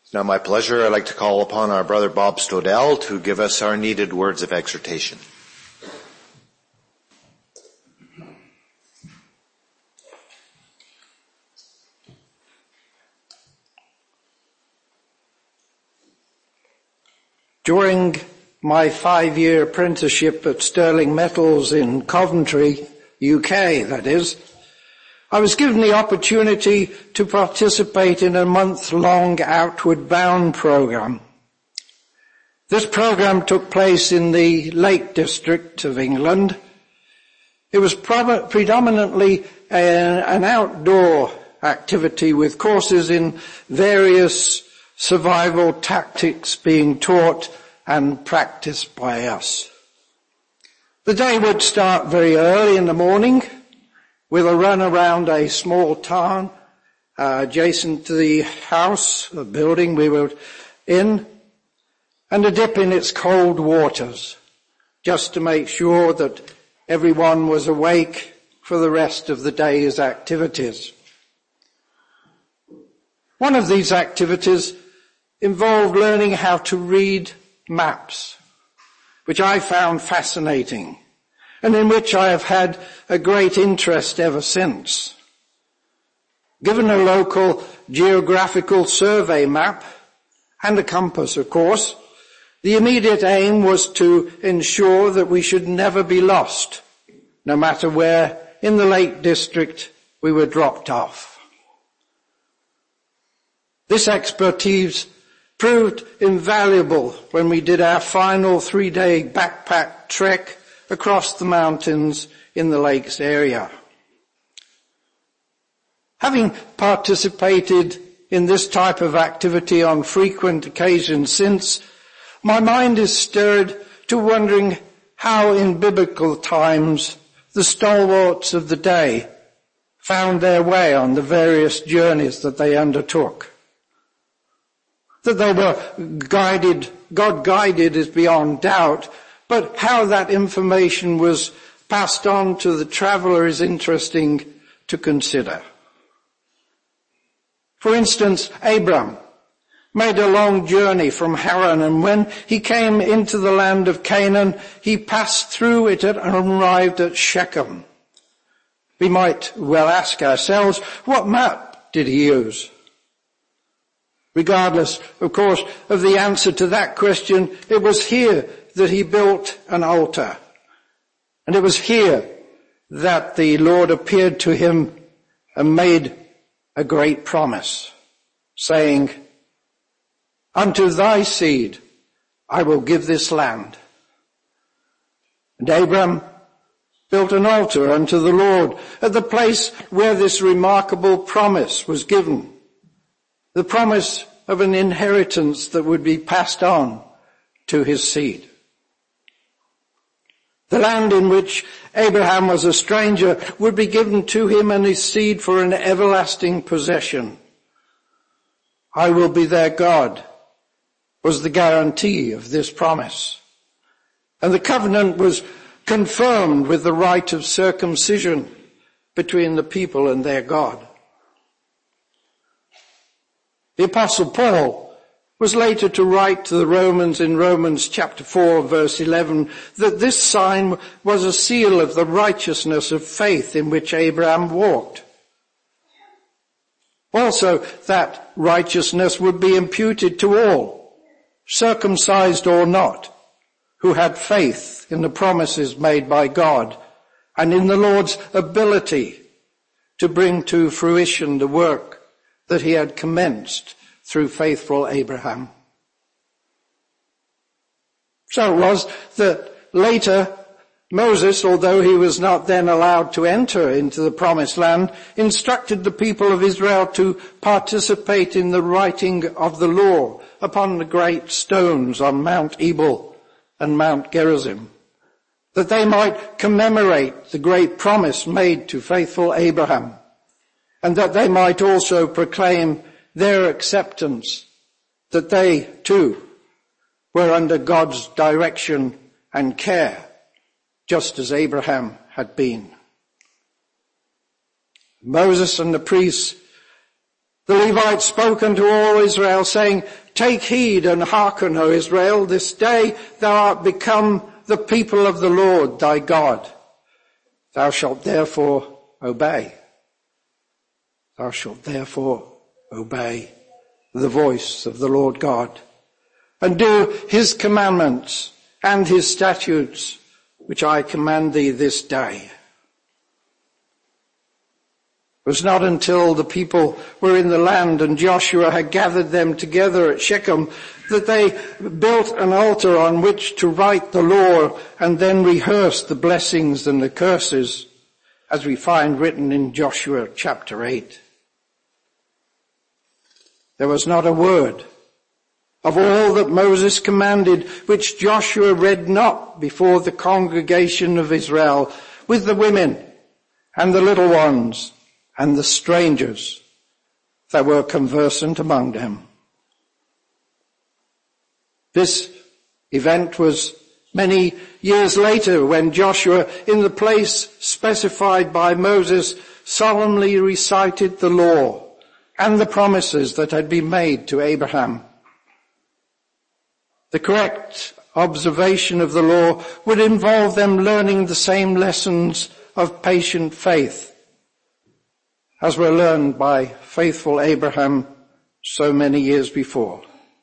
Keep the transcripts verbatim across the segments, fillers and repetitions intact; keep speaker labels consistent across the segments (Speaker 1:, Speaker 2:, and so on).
Speaker 1: It's now my pleasure. I'd like to call upon our brother Bob Stodell to give us our needed words of exhortation.
Speaker 2: During my five-year apprenticeship at Sterling Metals in Coventry, U K, that is, I was given the opportunity to participate in a month-long Outward Bound program. This program took place in the Lake District of England. It was pro- predominantly a, an outdoor activity with courses in various survival tactics being taught and practiced by us. The day would start very early in the morning with a run around a small town uh, adjacent to the house, the building we were in, and a dip in its cold waters, just to make sure that everyone was awake for the rest of the day's activities. One of these activities involved learning how to read maps, which I found fascinating, and in which I have had a great interest ever since. Given a local geographical survey map, and a compass, of course, the immediate aim was to ensure that we should never be lost, no matter where in the Lake District we were dropped off. This expertise proved invaluable when we did our final three-day backpack trek across the mountains in the lakes area. Having participated in this type of activity on frequent occasions since, my mind is stirred to wondering how in biblical times the stalwarts of the day found their way on the various journeys that they undertook. That they were guided, God guided is beyond doubt, but how that information was passed on to the traveller is interesting to consider. For instance, Abram made a long journey from Haran, and when he came into the land of Canaan, he passed through it and arrived at Shechem. We might well ask ourselves, what map did he use? Regardless, of course, of the answer to that question, it was here that he built an altar. And it was here that the Lord appeared to him and made a great promise, saying, "Unto thy seed I will give this land." And Abram built an altar unto the Lord at the place where this remarkable promise was given. The promise of an inheritance that would be passed on to his seed. The land in which Abraham was a stranger would be given to him and his seed for an everlasting possession. "I will be their God," was the guarantee of this promise. And the covenant was confirmed with the rite of circumcision between the people and their God. The Apostle Paul was later to write to the Romans in Romans chapter four, verse eleven, that this sign was a seal of the righteousness of faith in which Abraham walked. Also, that righteousness would be imputed to all, circumcised or not, who had faith in the promises made by God and in the Lord's ability to bring to fruition the work that he had commenced through faithful Abraham. So it was that later Moses, although he was not then allowed to enter into the promised land, instructed the people of Israel to participate in the writing of the law upon the great stones on Mount Ebal and Mount Gerizim, that they might commemorate the great promise made to faithful Abraham, and that they might also proclaim their acceptance that they too were under God's direction and care, just as Abraham had been. Moses and the priests The Levites spoke unto all Israel, saying, Take heed and hearken, O Israel, this day thou art become the people of the Lord thy God. Thou shalt therefore obey. Thou shalt therefore obey the voice of the Lord God, and do his commandments and his statutes, which I command thee this day. It was not until the people were in the land and Joshua had gathered them together at Shechem that they built an altar on which to write the law and then rehearse the blessings and the curses, as we find written in Joshua chapter eight. There was not a word of all that Moses commanded which Joshua read not before the congregation of Israel, with the women and the little ones and the strangers that were conversant among them. This event was many years later when Joshua, in the place specified by Moses, solemnly recited the law and the promises that had been made to Abraham. The correct observation of the law would involve them learning the same lessons of patient faith as were learned by faithful Abraham so many years before.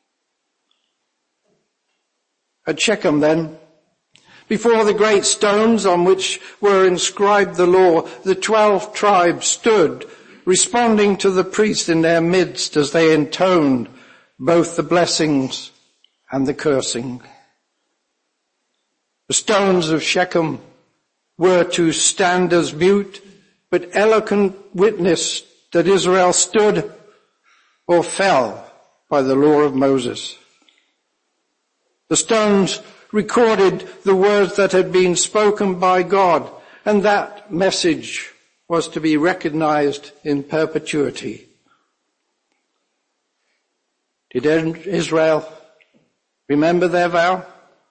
Speaker 2: At Shechem then, before the great stones on which were inscribed the law, the twelve tribes stood, responding to the priest in their midst as they intoned both the blessings and the cursing. The stones of Shechem were to stand as mute but eloquent witness that Israel stood or fell by the law of Moses. The stones recorded the words that had been spoken by God, and that message was to be recognized in perpetuity. Did Israel remember their vow?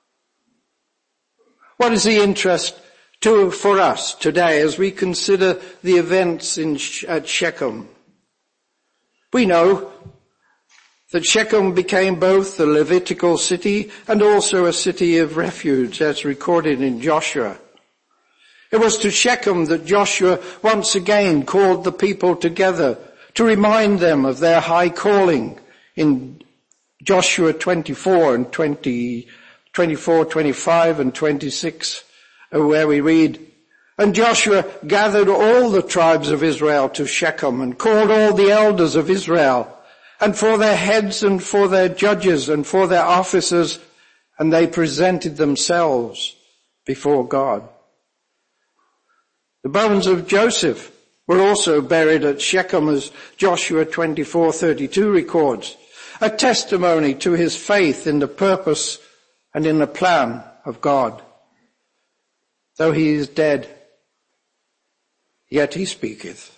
Speaker 2: What is the interest to, for us today as we consider the events in, at Shechem? We know that Shechem became both the Levitical city and also a city of refuge, as recorded in Joshua. It was to Shechem that Joshua once again called the people together to remind them of their high calling in Joshua twenty-four and twenty, twenty-four, twenty-five and twenty-six, where we read, And Joshua gathered all the tribes of Israel to Shechem and called all the elders of Israel, and for their heads and for their judges and for their officers, and they presented themselves before God. The bones of Joseph were also buried at Shechem, as Joshua twenty-four thirty-two records, a testimony to his faith in the purpose and in the plan of God. Though he is dead, yet he speaketh.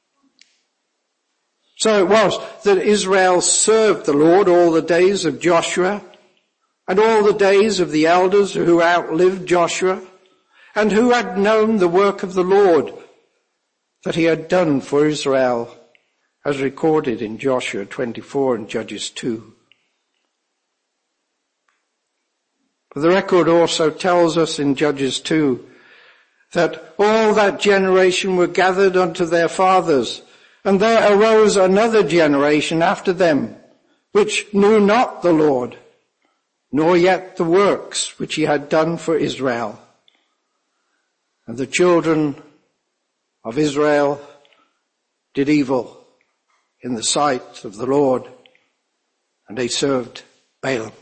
Speaker 2: So it was that Israel served the Lord all the days of Joshua and all the days of the elders who outlived Joshua, and who had known the work of the Lord that he had done for Israel, as recorded in Joshua twenty-four and Judges two. The record also tells us in Judges two that all that generation were gathered unto their fathers, and there arose another generation after them, which knew not the Lord, nor yet the works which he had done for Israel. And the children of Israel did evil in the sight of the Lord, and they served Balaam.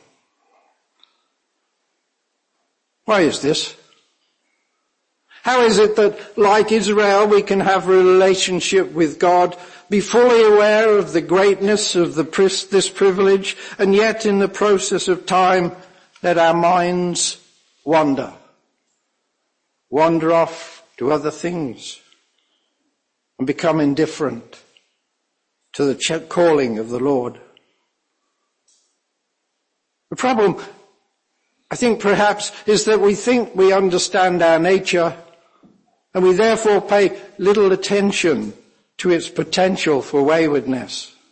Speaker 2: Why is this? How is it that, like Israel, we can have a relationship with God, be fully aware of the greatness of the, this privilege, and yet in the process of time let our minds wander, wander off to other things, and become indifferent to the calling of the Lord? The problem, I think perhaps, is that we think we understand our nature, and we therefore pay little attention to its potential for waywardness.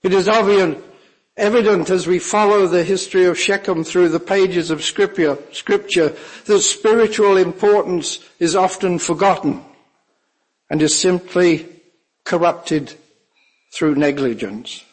Speaker 2: It is obvious, evident as we follow the history of Shechem through the pages of scripture, scripture that spiritual importance is often forgotten and is simply corrupted through negligence.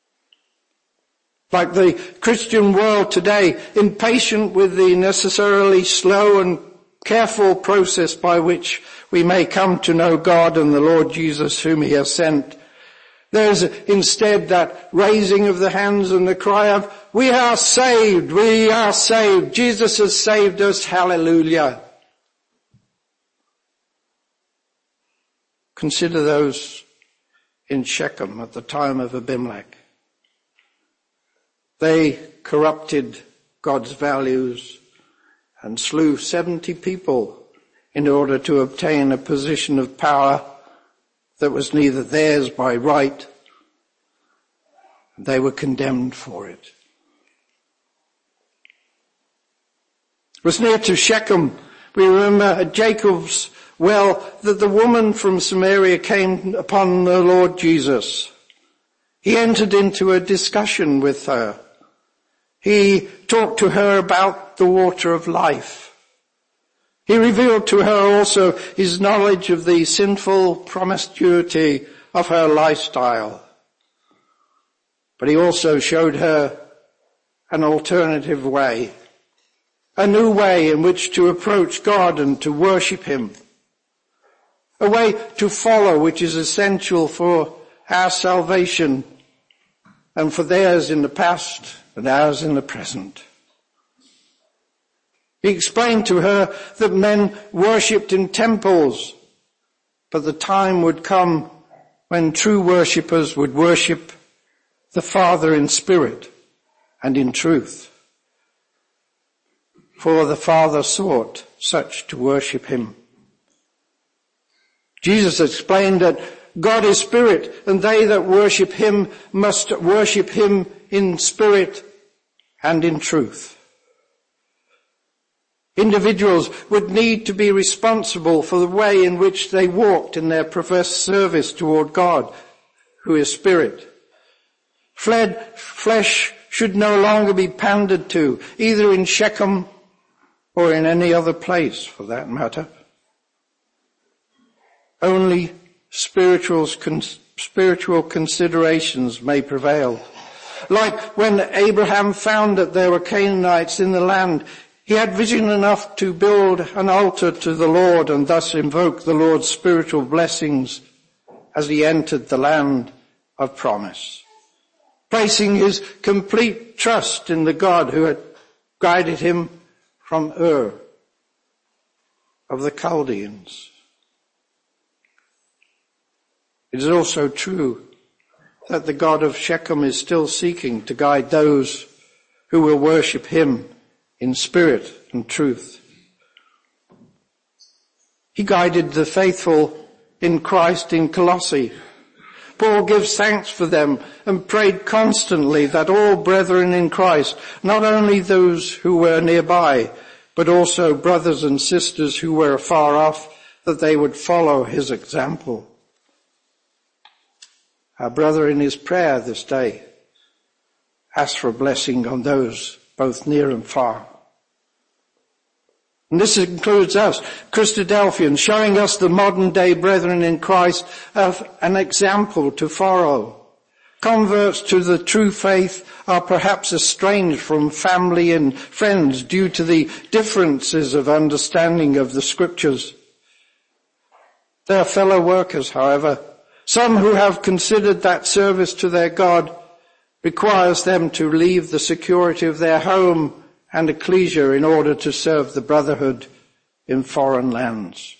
Speaker 2: Like the Christian world today, impatient with the necessarily slow and careful process by which we may come to know God and the Lord Jesus whom he has sent, there is instead that raising of the hands and the cry of, we are saved, we are saved, Jesus has saved us, hallelujah. Consider those in Shechem at the time of Abimelech. They corrupted God's values and slew seventy people in order to obtain a position of power that was neither theirs by right. They were condemned for it. It was near to Shechem, we remember at Jacob's well, that the woman from Samaria came upon the Lord Jesus. He entered into a discussion with her. He talked to her about the water of life. He revealed to her also his knowledge of the sinful promiscuity of her lifestyle. But he also showed her an alternative way, a new way in which to approach God and to worship him, a way to follow which is essential for our salvation and for theirs in the past and ours in the present. He explained to her that men worshipped in temples, but the time would come when true worshippers would worship the Father in spirit and in truth. For the Father sought such to worship him. Jesus explained that God is spirit, and they that worship him must worship him in spirit and in truth. Individuals would need to be responsible for the way in which they walked in their professed service toward God, who is spirit. Fled, flesh should no longer be pandered to, either in Shechem or in any other place for that matter. Only spiritual, spiritual considerations may prevail. Like when Abraham found that there were Canaanites in the land, he had vision enough to build an altar to the Lord and thus invoke the Lord's spiritual blessings as he entered the land of promise, placing his complete trust in the God who had guided him from Ur of the Chaldeans. It is also true that the God of Shechem is still seeking to guide those who will worship him in spirit and truth. He guided the faithful in Christ in Colossae. Paul gives thanks for them and prayed constantly that all brethren in Christ, not only those who were nearby, but also brothers and sisters who were afar off, that they would follow his example. Our brother in his prayer this day asked for a blessing on those both near and far. And this includes us, Christadelphians, showing us the modern day brethren in Christ of an example to follow. Converts to the true faith are perhaps estranged from family and friends due to the differences of understanding of the scriptures. They are fellow workers, however. Some who have considered that service to their God requires them to leave the security of their home and ecclesia in order to serve the brotherhood in foreign lands.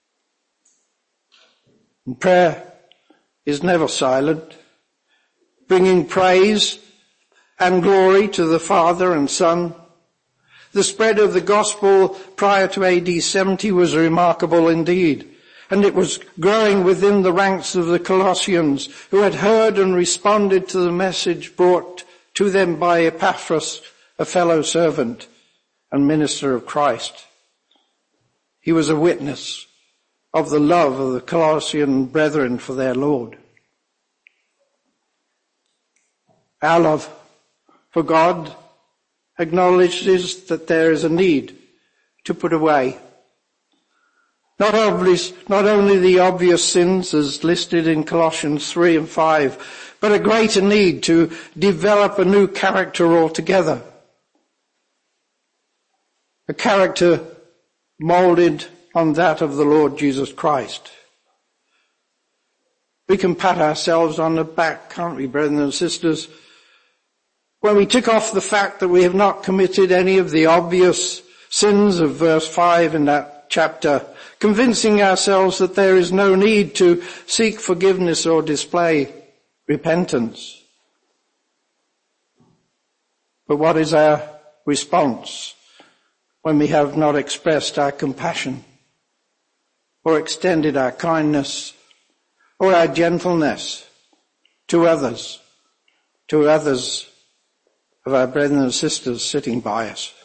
Speaker 2: And prayer is never silent, bringing praise and glory to the Father and Son. The spread of the gospel prior to A D seventy was remarkable indeed. And it was growing within the ranks of the Colossians who had heard and responded to the message brought to them by Epaphras, a fellow servant and minister of Christ. He was a witness of the love of the Colossian brethren for their Lord. Our love for God acknowledges that there is a need to put away not obvious, not only the obvious sins as listed in Colossians three and five, but a greater need to develop a new character altogether. A character molded on that of the Lord Jesus Christ. We can pat ourselves on the back, can't we, brethren and sisters, when we tick off the fact that we have not committed any of the obvious sins of verse five in that chapter, convincing ourselves that there is no need to seek forgiveness or display repentance. But what is our response when we have not expressed our compassion or extended our kindness or our gentleness to others, to others of our brethren and sisters sitting by us?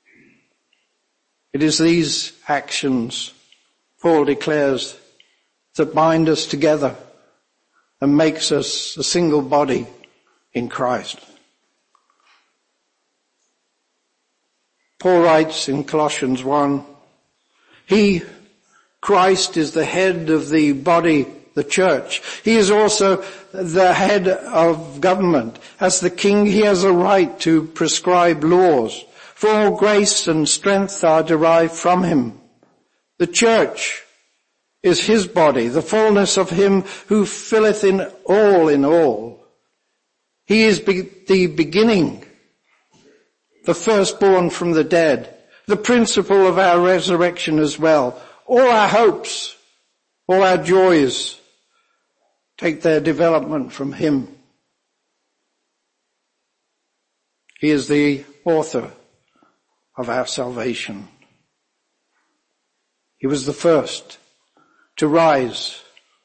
Speaker 2: It is these actions, Paul declares, that bind us together and makes us a single body in Christ. Paul writes in Colossians one, He, Christ, is the head of the body, the church. He is also the head of government. As the king, he has a right to prescribe laws, for all grace and strength are derived from him. The church is his body, the fullness of him who filleth in all in all. He is be- the beginning, the firstborn from the dead, the principle of our resurrection as well. All our hopes, all our joys take their development from him. He is the author of our salvation. He was the first to rise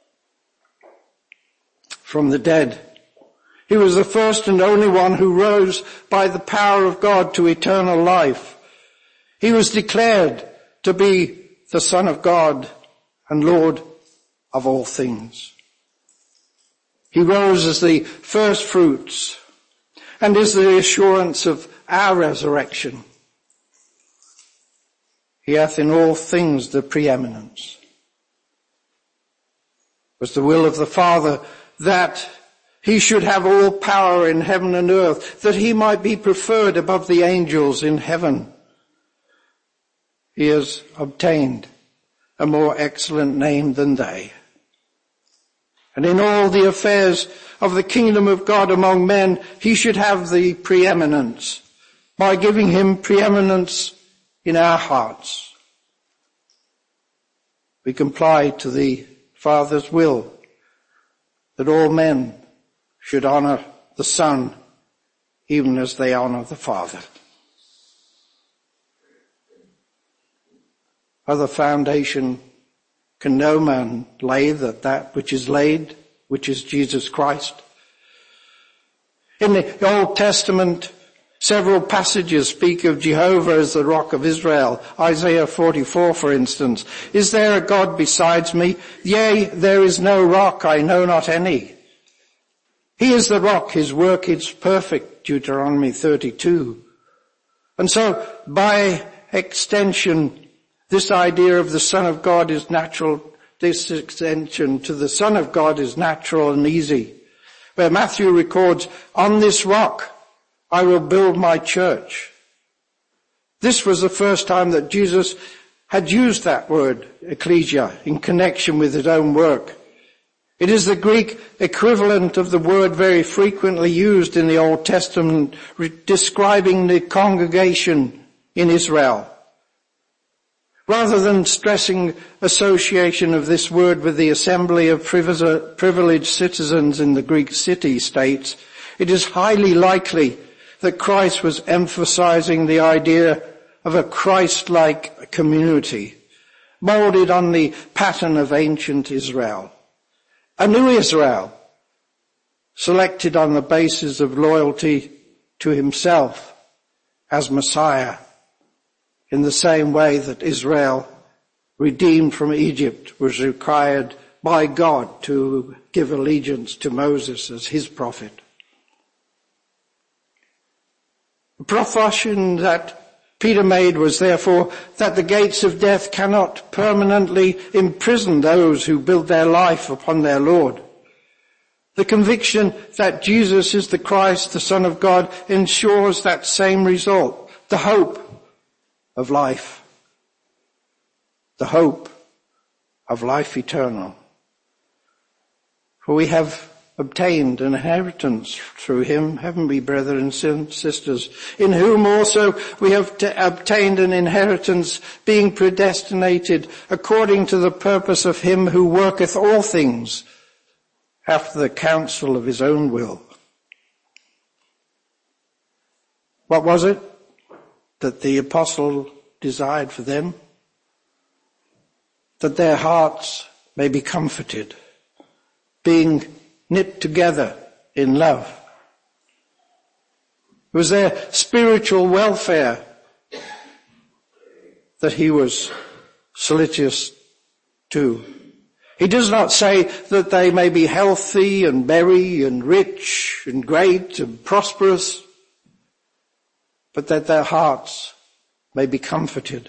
Speaker 2: from the dead. He was the first and only one who rose by the power of God to eternal life. He was declared to be the Son of God and Lord of all things. He rose as the first fruits and is the assurance of our resurrection. He hath in all things the preeminence. It was the will of the Father that he should have all power in heaven and earth, that he might be preferred above the angels in heaven. He has obtained a more excellent name than they. And in all the affairs of the kingdom of God among men, he should have the preeminence by giving him preeminence in our hearts. We comply to the Father's will that all men should honor the Son even as they honor the Father. Other foundation can no man lay that that which is laid, which is Jesus Christ. In the Old Testament, several passages speak of Jehovah as the rock of Israel. Isaiah forty-four, for instance. Is there a God besides me? Yea, there is no rock, I know not any. He is the rock, his work is perfect, Deuteronomy thirty-two. And so, by extension, this idea of the Son of God is natural, this extension to the Son of God is natural and easy. Where Matthew records, on this rock I will build my church. This was the first time that Jesus had used that word, ecclesia, in connection with his own work. It is the Greek equivalent of the word very frequently used in the Old Testament describing the congregation in Israel. Rather than stressing association of this word with the assembly of privileged citizens in the Greek city-states, it is highly likely that Christ was emphasizing the idea of a Christ-like community, molded on the pattern of ancient Israel. A new Israel, selected on the basis of loyalty to himself as Messiah, in the same way that Israel, redeemed from Egypt, was required by God to give allegiance to Moses as his prophet. The profession that Peter made was therefore that the gates of death cannot permanently imprison those who build their life upon their Lord. The conviction that Jesus is the Christ, the Son of God, ensures that same result, the hope of life, the hope of life eternal. For we have obtained an inheritance through him, haven't we, brethren and sisters, in whom also we have t- obtained an inheritance, being predestinated according to the purpose of him who worketh all things after the counsel of his own will. What was it that the apostle desired for them? That their hearts may be comforted, being knit together in love. It was their spiritual welfare that he was solicitous to. He does not say that they may be healthy and merry and rich and great and prosperous, but that their hearts may be comforted.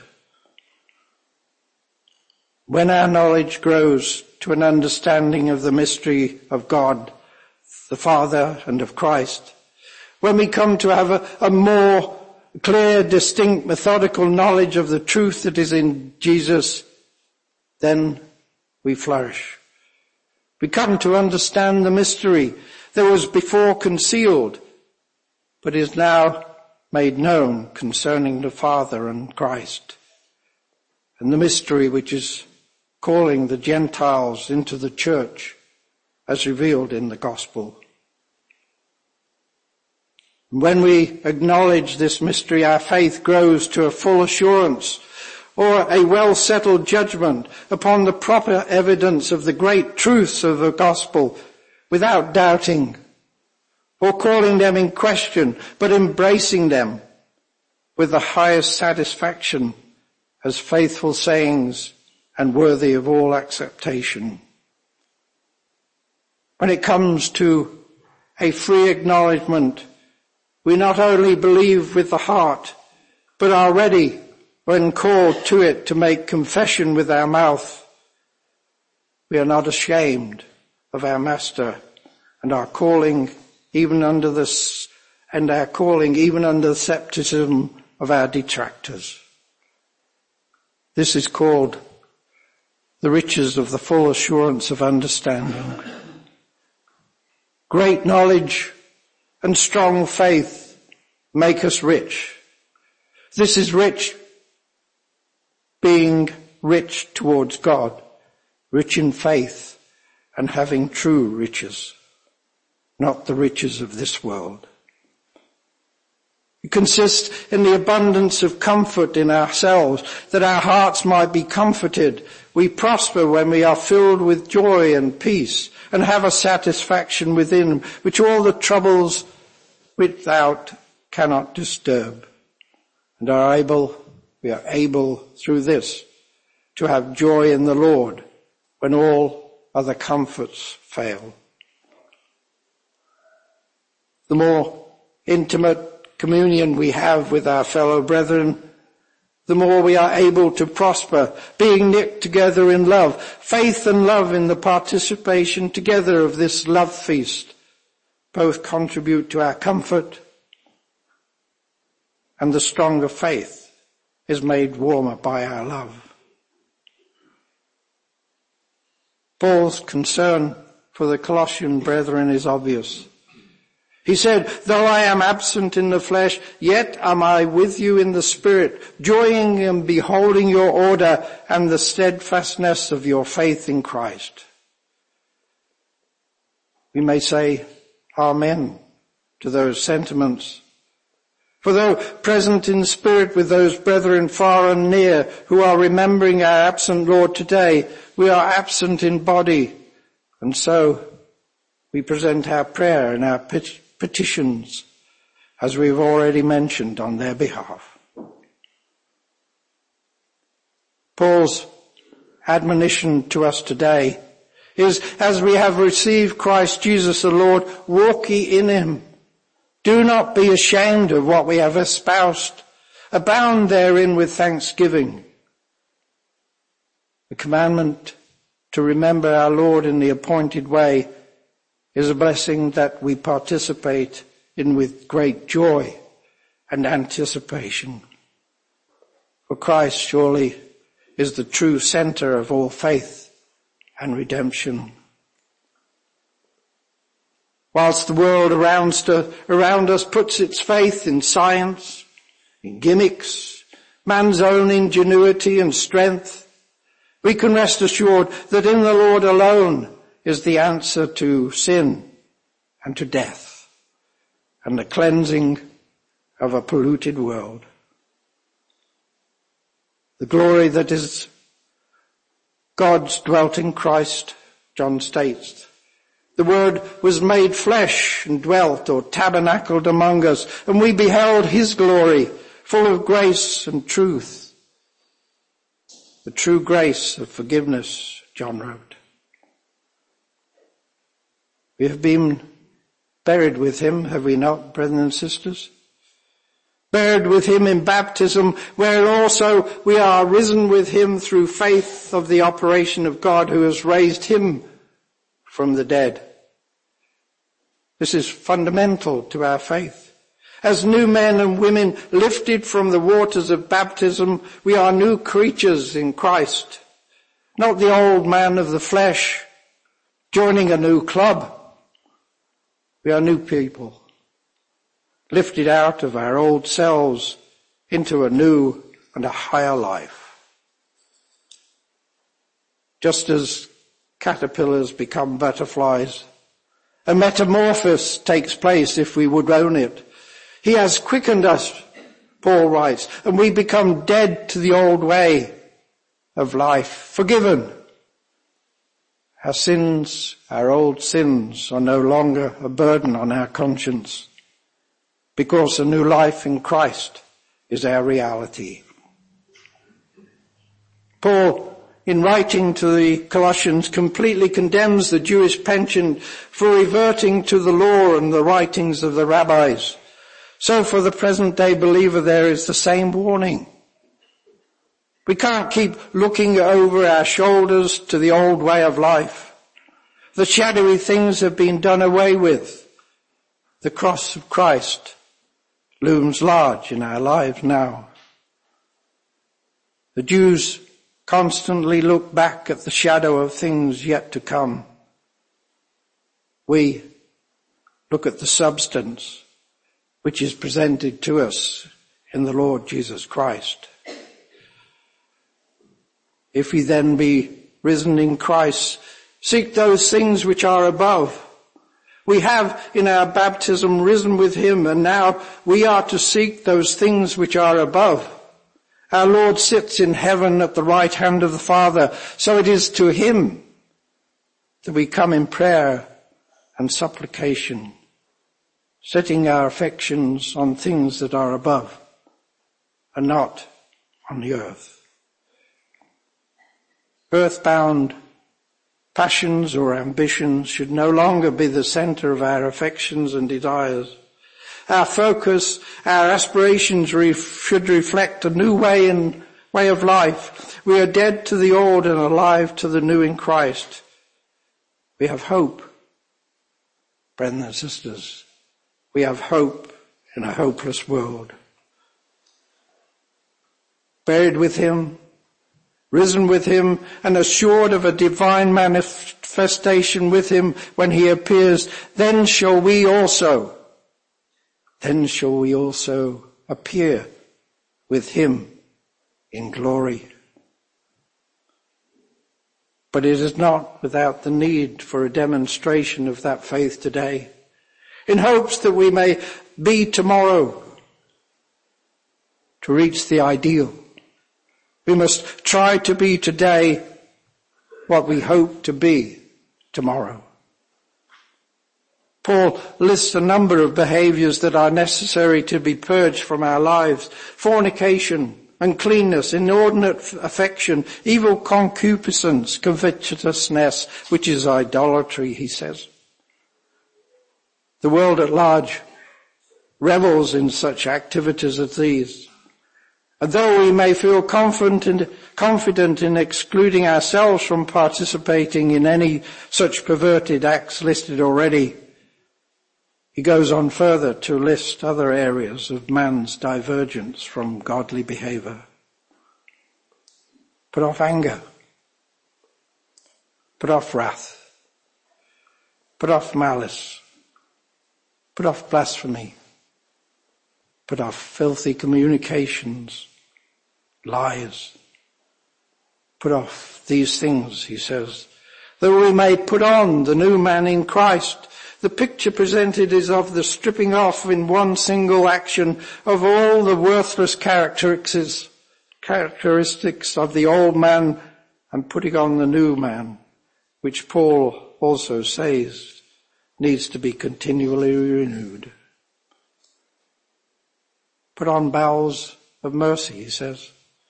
Speaker 2: When our knowledge grows to an understanding of the mystery of God, the Father, and of Christ, when we come to have a, a more clear, distinct, methodical knowledge of the truth that is in Jesus, then we flourish. We come to understand the mystery that was before concealed, but is now made known concerning the Father and Christ, and the mystery which is calling the Gentiles into the church as revealed in the gospel. When we acknowledge this mystery, our faith grows to a full assurance or a well-settled judgment upon the proper evidence of the great truths of the gospel without doubting or calling them in question, but embracing them with the highest satisfaction as faithful sayings and worthy of all acceptation. When it comes to a free acknowledgement, we not only believe with the heart, but are ready, when called to it, to make confession with our mouth. We are not ashamed of our Master and our calling, even under this, and our calling even under the scepticism of our detractors. This is called the riches of the full assurance of understanding. Great knowledge and strong faith make us rich. This is rich, being rich towards God, rich in faith and having true riches, not the riches of this world. It consists in the abundance of comfort in ourselves, that our hearts might be comforted. We prosper when we are filled with joy and peace and have a satisfaction within which all the troubles without cannot disturb, and are able, we are able through this to have joy in the Lord when all other comforts fail. The more intimate communion we have with our fellow brethren, the more we are able to prosper, being knit together in love. Faith and love in the participation together of this love feast both contribute to our comfort, and the stronger faith is made warmer by our love. Paul's concern for the Colossian brethren is obvious. He said, though I am absent in the flesh, yet am I with you in the spirit, joying in beholding your order and the steadfastness of your faith in Christ. We may say amen to those sentiments. For though present in spirit with those brethren far and near who are remembering our absent Lord today, we are absent in body, and so we present our prayer and our pit- petitions, as we've already mentioned, on their behalf. Paul's admonition to us today is, as we have received Christ Jesus the Lord, walk ye in him, Do not be ashamed of what we have espoused. Abound therein with thanksgiving. The commandment to remember our Lord in the appointed way is a blessing that we participate in with great joy and anticipation. For Christ surely is the true center of all faith and redemption. Whilst the world around us puts its faith in science, in gimmicks, man's own ingenuity and strength, we can rest assured that in the Lord alone is the answer to sin and to death and the cleansing of a polluted world. The glory that is God's dwelt in Christ, John states. The Word was made flesh and dwelt or tabernacled among us, and we beheld his glory, full of grace and truth. The true grace of forgiveness, John wrote. We have been buried with him, have we not, brethren and sisters? Buried with him in baptism, where also we are risen with him through faith of the operation of God who has raised him from the dead. This is fundamental to our faith. As new men and women lifted from the waters of baptism, we are new creatures in Christ, not the old man of the flesh joining a new club. We are new people, lifted out of our old selves into a new and a higher life. Just as caterpillars become butterflies, a metamorphosis takes place if we would own it. He has quickened us, Paul writes, and we become dead to the old way of life, forgiven. Our sins, our old sins, are no longer a burden on our conscience, because a new life in Christ is our reality. Paul, in writing to the Colossians, completely condemns the Jewish penchant for reverting to the law and the writings of the rabbis. So for the present day believer there is the same warning. We can't keep looking over our shoulders to the old way of life. The shadowy things have been done away with. The cross of Christ looms large in our lives now. The Jews constantly look back at the shadow of things yet to come. We look at the substance which is presented to us in the Lord Jesus Christ. If we then be risen in Christ, seek those things which are above. We have in our baptism risen with him, and now we are to seek those things which are above. Our Lord sits in heaven at the right hand of the Father, so it is to him that we come in prayer and supplication, setting our affections on things that are above and not on the earth. Earthbound passions or ambitions should no longer be the center of our affections and desires. Our focus, our aspirations ref- should reflect a new way and way of life. We are dead to the old and alive to the new in Christ. We have hope, brethren and sisters. We have hope in a hopeless world. Buried with him, risen with him, and assured of a divine manifestation with him when he appears, then shall we also, then shall we also appear with him in glory. But it is not without the need for a demonstration of that faith today, in hopes that we may be tomorrow to reach the ideal. We must try to be today what we hope to be tomorrow. Paul lists a number of behaviors that are necessary to be purged from our lives: fornication, uncleanness, inordinate affection, evil concupiscence, covetousness, which is idolatry, he says. The world at large revels in such activities as these. And though we may feel confident, confident in excluding ourselves from participating in any such perverted acts listed already, he goes on further to list other areas of man's divergence from godly behavior. Put off anger. Put off wrath. Put off malice. Put off blasphemy. Put off filthy communications, lies. Put off these things, he says, that we may put on the new man in Christ. The picture presented is of the stripping off in one single action of all the worthless characteristics, characteristics of the old man and putting on the new man, which Paul also says needs to be continually renewed. Put on bowels of mercy, he says.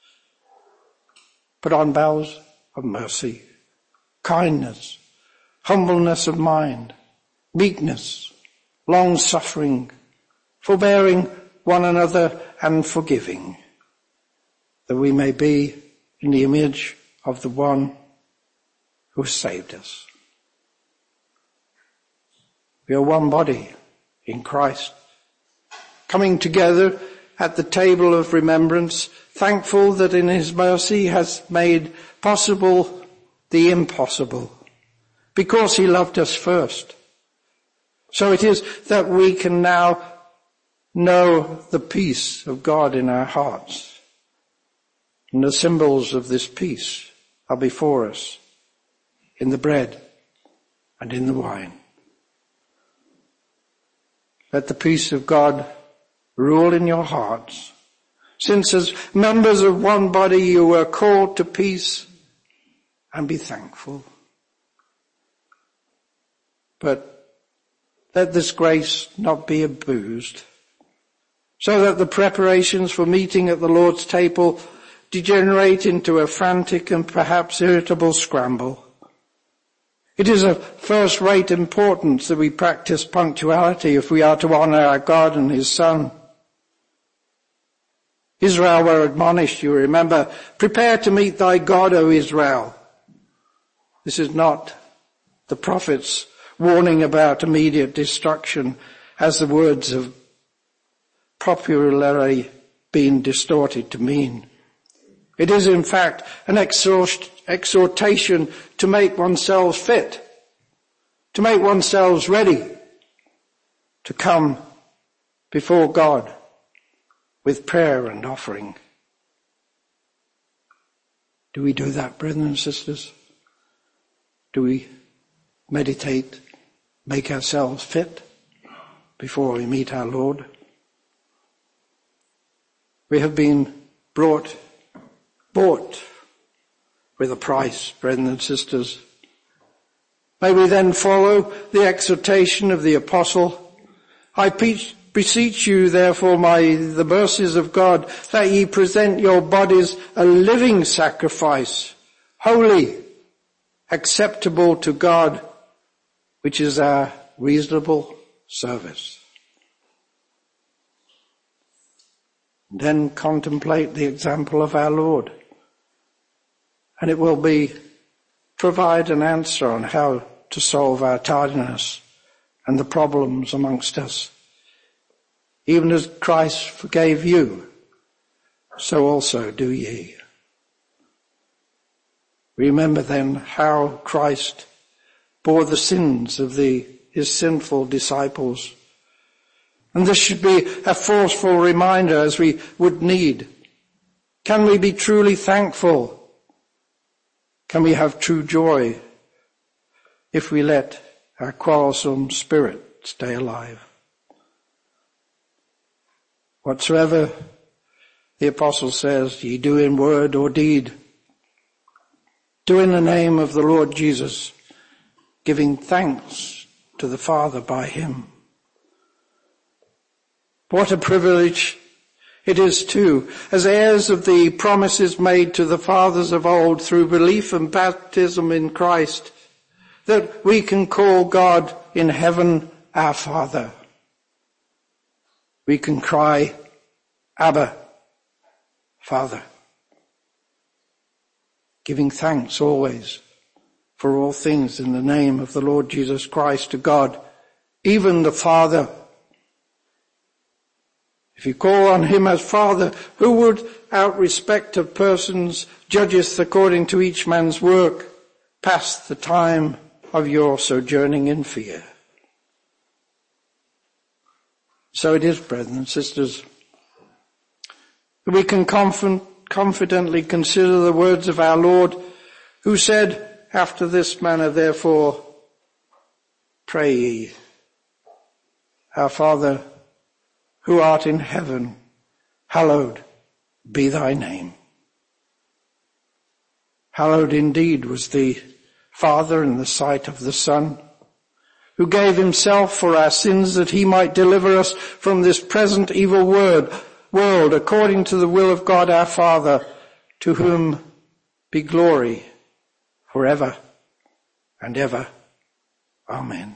Speaker 2: Put on bowels of mercy, kindness, humbleness of mind, meekness, long-suffering, forbearing one another and forgiving, that we may be in the image of the one who saved us. We are one body in Christ, coming together at the table of remembrance, thankful that in his mercy has made possible the impossible, because he loved us first. So it is that we can now know the peace of God in our hearts. And the symbols of this peace are before us in the bread and in the wine. Let the peace of God rule in your hearts, since as members of one body you were called to peace, and be thankful. But let this grace not be abused, so that the preparations for meeting at the Lord's table degenerate into a frantic and perhaps irritable scramble. It is of first-rate importance that we practice punctuality if we are to honor our God and his Son. Israel were admonished, you remember, prepare to meet thy God, O Israel. This is not the prophet's warning about immediate destruction, as the words have popularly been distorted to mean. It is in fact an exhortation to make oneself fit, to make oneself ready to come before God with prayer and offering. Do we do that, brethren and sisters? Do we meditate, make ourselves fit before we meet our Lord? We have been brought, bought with a price, brethren and sisters. May we then follow the exhortation of the apostle. I beseech you, therefore, by the mercies of God, that ye present your bodies a living sacrifice, holy, acceptable to God, which is our reasonable service. Then contemplate the example of our Lord, and it will be provide an answer on how to solve our tardiness and the problems amongst us. Even as Christ forgave you, so also do ye. Remember then how Christ bore the sins of the, his sinful disciples. And this should be a forceful reminder as we would need. Can we be truly thankful? Can we have true joy if we let our quarrelsome spirit stay alive? Whatsoever the apostle says, ye do in word or deed, do in the name of the Lord Jesus, giving thanks to the Father by him. What a privilege it is too, as heirs of the promises made to the fathers of old through belief and baptism in Christ, that we can call God in heaven our Father. we can cry, Abba, Father, giving thanks always for all things in the name of the Lord Jesus Christ to God, even the Father. If you call on him as Father, who would, out respect of persons, judgeth according to each man's work, pass the time of your sojourning in fear. So it is, brethren and sisters, that we can conf- confidently consider the words of our Lord, who said, after this manner, therefore, pray ye, our Father, who art in heaven, hallowed be thy name. Hallowed indeed was the Father in the sight of the Son, who gave himself for our sins that he might deliver us from this present evil word, world according to the will of God our Father, to whom be glory forever and ever. Amen.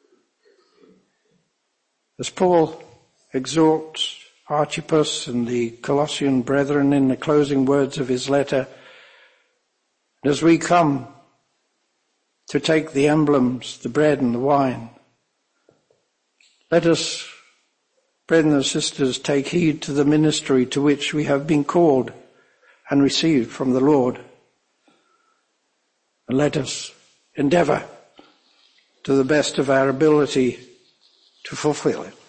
Speaker 2: As Paul exhorts Archippus and the Colossian brethren in the closing words of his letter, as we come to take the emblems, the bread and the wine, let us, brethren and sisters, take heed to the ministry to which we have been called and received from the Lord. And let us endeavour to the best of our ability to fulfill it.